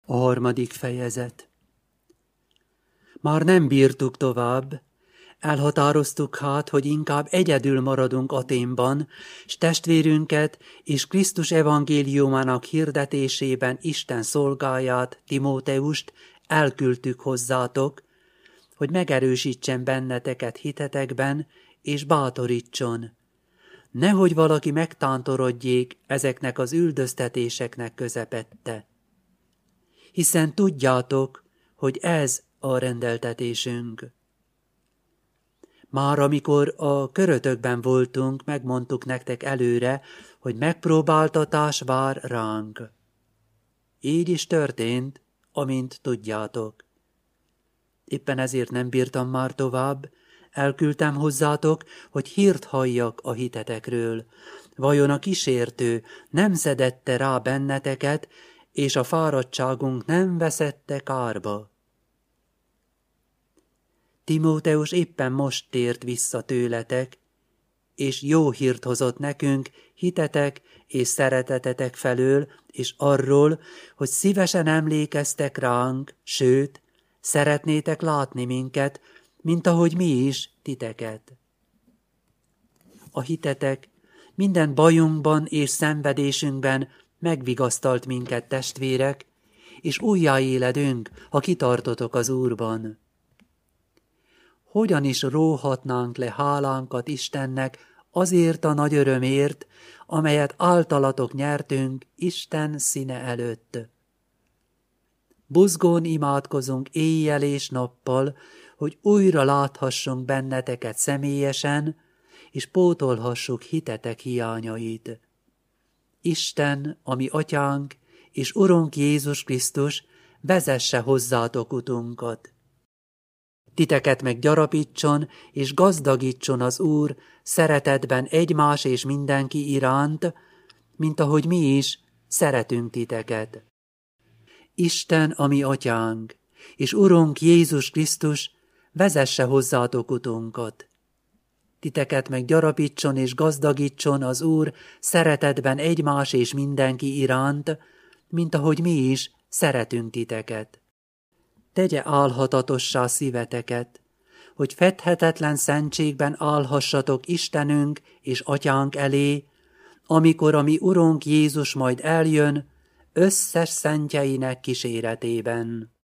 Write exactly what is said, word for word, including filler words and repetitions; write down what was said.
A harmadik fejezet. Már nem bírtuk tovább, elhatároztuk hát, hogy inkább egyedül maradunk Athénban, s testvérünket és Krisztus evangéliumának hirdetésében Isten szolgáját, Timóteust elküldtük hozzátok, hogy megerősítsen benneteket hitetekben, és bátorítson. Nehogy valaki megtántorodjék ezeknek az üldöztetéseknek közepette. Hiszen tudjátok, hogy ez a rendeltetésünk. Már amikor a körötökben voltunk, megmondtuk nektek előre, hogy megpróbáltatás vár ránk. Így is történt, amint tudjátok. Éppen ezért nem bírtam már tovább, elküldtem hozzátok, hogy hírt halljak a hitetekről. Vajon a kísértő nem szedette rá benneteket, és a fáradtságunk nem veszette kárba? Timóteus éppen most tért vissza tőletek, és jó hírt hozott nekünk hitetek és szeretetetek felől, és arról, hogy szívesen emlékeztek ránk, sőt, szeretnétek látni minket, mint ahogy mi is titeket. A hitetek minden bajunkban és szenvedésünkben megvigasztalt minket, testvérek, és újjáéledünk, ha kitartotok az Úrban. Hogyan is róhatnánk le hálánkat Istennek azért a nagy örömért, amelyet általatok nyertünk Isten színe előtt. Buzgón imádkozunk éjjel és nappal, hogy újra láthassunk benneteket személyesen, és pótolhassuk hitetek hiányait. Isten, a mi atyánk, és Urunk Jézus Krisztus vezesse hozzátok utunkat. Titeket meg gyarapítson, és gazdagítson az Úr szeretetben egymás és mindenki iránt, mint ahogy mi is szeretünk titeket. Isten, a mi atyánk, és Urunk Jézus Krisztus vezesse hozzátok utunkat. Titeket meg gyarapítson és gazdagítson az Úr szeretetben egymás és mindenki iránt, mint ahogy mi is szeretünk titeket. Tegye álhatatossá szíveteket, hogy fedhetetlen szentségben állhassatok Istenünk és Atyánk elé, amikor a mi Urunk Jézus majd eljön összes szentjeinek kíséretében.